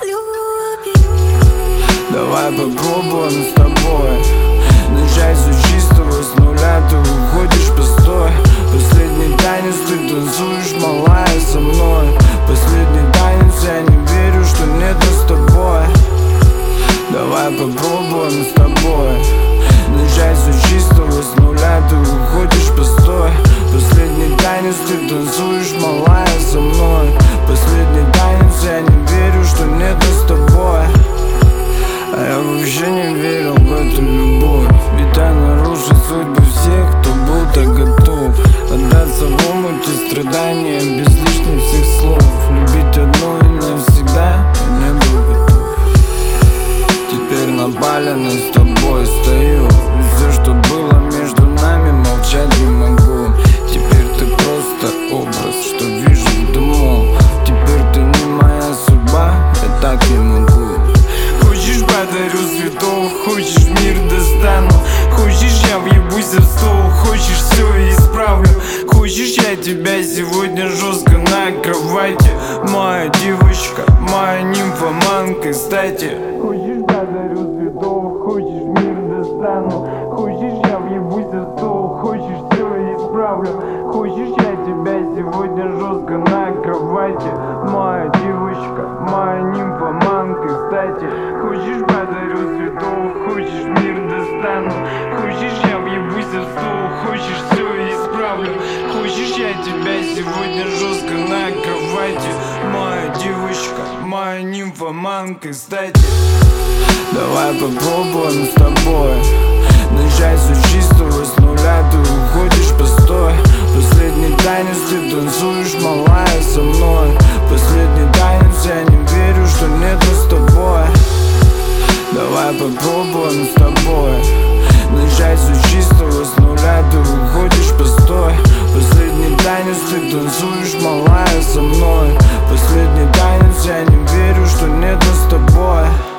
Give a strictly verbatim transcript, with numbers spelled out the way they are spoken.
Давай попробуем с тобой начать все чистого, с нуля. Ты уходишь постой. Последний танец, ты танцуешь, малая, со мной. Последний танец, я не верю, что нет нас с тобой. Давай попробуем с тобой начать все чистого, с нуля. Ты уходишь постой. Последний танец, ты танцуешь, малая, со мной. Последний танец, я не верю, что нет нас с тобой. А я вообще не верил в эту любовь, ведь она рушит судьбы всех, кто был так готов отдаться в омут и страдания без лишних всех слов. Любить одну и навсегда я не был готов. Теперь на поляне с тобой стою, и все, что было между нами, молчать не могу. Теперь ты просто образ, что вижу в дыму. Теперь ты не моя судьба, я так не могу. Хочешь, подарю цветов, хочешь, мир достану. Хочешь, я въебусь в стол, хочешь, все исправлю. Хочешь, я тебя сегодня жестко на кровати. Моя девочка, моя нимфоманка, кстати. Хочешь, подарю цветов, хочешь, мир достану. Хочешь, я въебусь в стол, хочешь, все исправлю. Хочешь, я тебя сегодня жестко на кровати. Моя девочка, моя нимфоманка, кстати. Хочешь, подарю цветов, хочешь, мир достану. Хочешь, я въебусь в стол, хочешь, все исправлю. Хочешь, я тебя сегодня жестко на кровати. Моя девочка, моя нимфоманка, кстати. Давай попробуем с тобой начать все чистого, с нуля. Ты уходишь постой. Последний танец, ты танцуешь, малая, со мной. Последний танец, я не верю, что нет нас с тобой. Давай попробуем с тобой начать все чистого, с нуля. Ты уходишь постой. Последний танец, ты танцуешь, малая, со мной. Последний танец, я не верю, что нет нас с тобой.